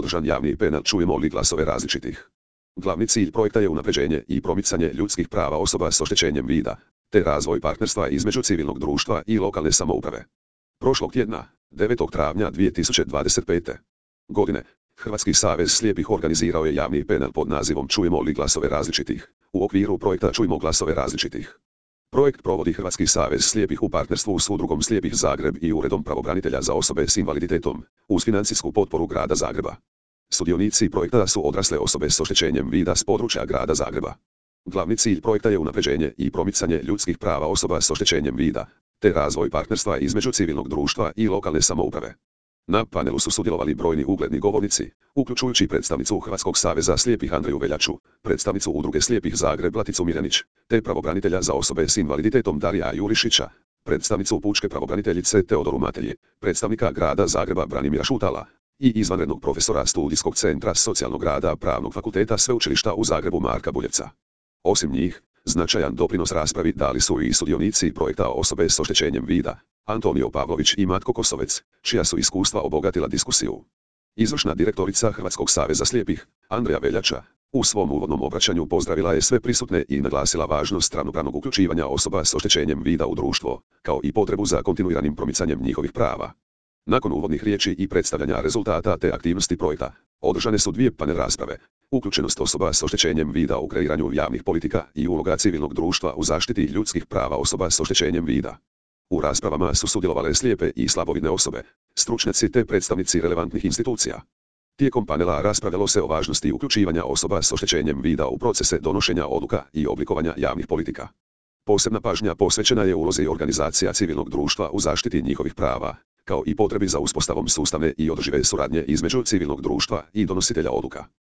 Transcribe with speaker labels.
Speaker 1: održan javni panel Čujemo li glasove različitih. Glavni cilj projekta je unapređenje i promicanje ljudskih prava osoba s oštećenjem vida, te razvoj partnerstva između civilnog društva i lokalne samouprave. Prošlog tjedna, 9. travnja 2025. godine, Hrvatski savez slijepih organizirao je javni panel pod nazivom Čujemo li glasove različitih, u okviru projekta Čujmo glasove različitih. Projekt provodi Hrvatski savez slijepih u partnerstvu s Udrugom slijepih Zagreb i Uredom pravobranitelja za osobe s invaliditetom, uz financijsku potporu Grada Zagreba. Sudionici projekta su odrasle osobe s oštećenjem vida s područja Grada Zagreba. Glavni cilj projekta je unapređenje i promicanje ljudskih prava osoba s oštećenjem vida, te razvoj partnerstva između civilnog društva i lokalne samouprave. Na panelu su sudjelovali brojni ugledni govornici, uključujući predstavnicu Hrvatskog saveza slijepih Andreju Veljaču, predstavnicu Udruge slijepih Zagreb Laticu Mirjanić, te pravobranitelja za osobe s invaliditetom Darija Jurišića, predstavnicu pučke pravobraniteljice Teodoru Matelji, predstavnika Grada Zagreba Branimira Šutala i izvanrednog profesora Studijskog centra socijalnog rada Pravnog fakulteta Sveučilišta u Zagrebu Marka Buljevca. Osim njih, značajan doprinos raspravi dali su i sudionici projekta osobe s oštećenjem vida, Antonio Pavlović i Matko Kosovec, čija su iskustva obogatila diskusiju. Izvršna direktorica Hrvatskog saveza slijepih, Andreja Veljača, u svom uvodnom obraćanju pozdravila je sve prisutne i naglasila važnost ravnopravnog uključivanja osoba s oštećenjem vida u društvo, kao i potrebu za kontinuiranim promicanjem njihovih prava. Nakon uvodnih riječi i predstavljanja rezultata te aktivnosti projekta, održane su dvije panel rasprave, uključenost osoba s oštećenjem vida u kreiranju javnih politika i uloga civilnog društva u zaštiti ljudskih prava osoba s oštećenjem vida. U raspravama su sudjelovale slijepe i slabovidne osobe, stručnjaci te predstavnici relevantnih institucija. Tijekom panela raspravljalo se o važnosti uključivanja osoba s oštećenjem vida u procese donošenja odluka i oblikovanja javnih politika. Posebna pažnja posvećena je ulozi organizacija civilnog društva u zaštiti njihovih prava, kao i potrebi za uspostavom sustavne i održive suradnje između civilnog društva i donositelja odluka.